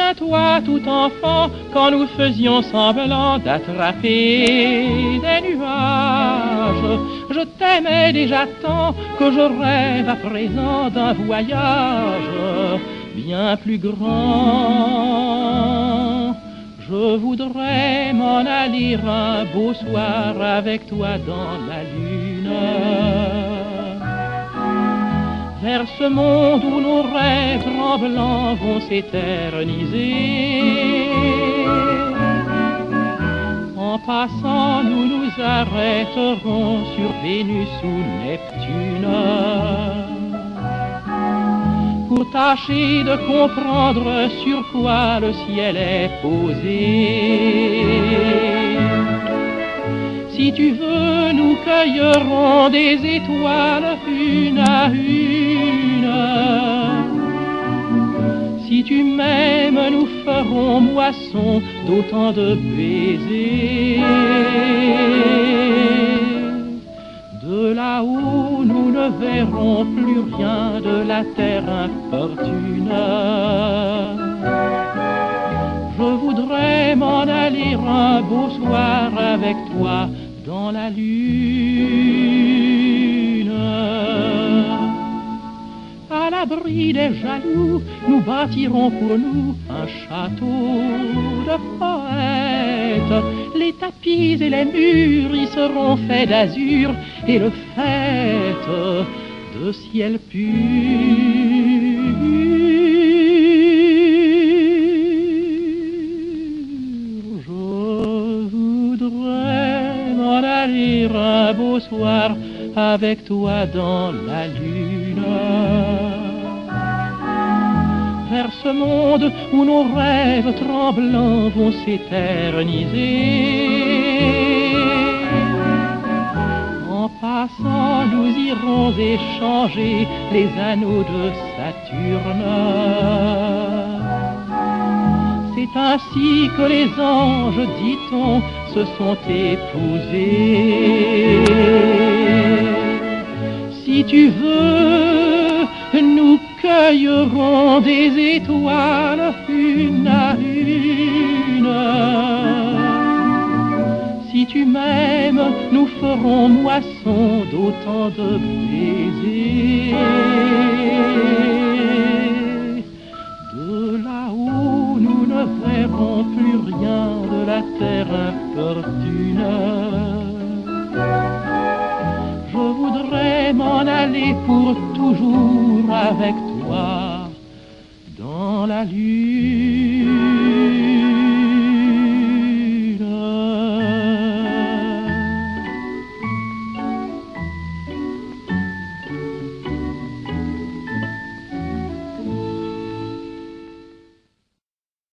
Souviens-toi tout enfant, quand nous faisions semblant d'attraper des nuages. Je t'aimais déjà tant que je rêve à présent d'un voyage bien plus grand. Je voudrais m'en aller un beau soir avec toi dans la lune, vers ce monde où nos rêves tremblants vont s'éterniser. En passant, nous nous arrêterons sur Vénus ou Neptune pour tâcher de comprendre sur quoi le ciel est posé. Si tu veux, nous cueillerons des étoiles une à une. Si tu m'aimes, nous ferons moisson d'autant de baisers. De là-haut, nous ne verrons plus rien de la terre infortune. Je voudrais m'en aller un beau soir avec toi dans la lune. À l'abri des jaloux, nous bâtirons pour nous un château de poète. Les tapis et les murs y seront faits d'azur et le faîte de ciel pur. Je voudrais m'en aller un beau soir avec toi dans la lune, vers ce monde où nos rêves tremblants vont s'éterniser. En passant, nous irons échanger les anneaux de Saturne. C'est ainsi que les anges, dit-on, se sont épousés. Si tu veux, nous cueillerons des étoiles une à une. Si tu m'aimes, nous ferons moisson d'autant de baisers. De là-haut, nous ne verrons plus rien de la terre infortune. Je voudrais m'en aller pour toujours avec toi dans la lune.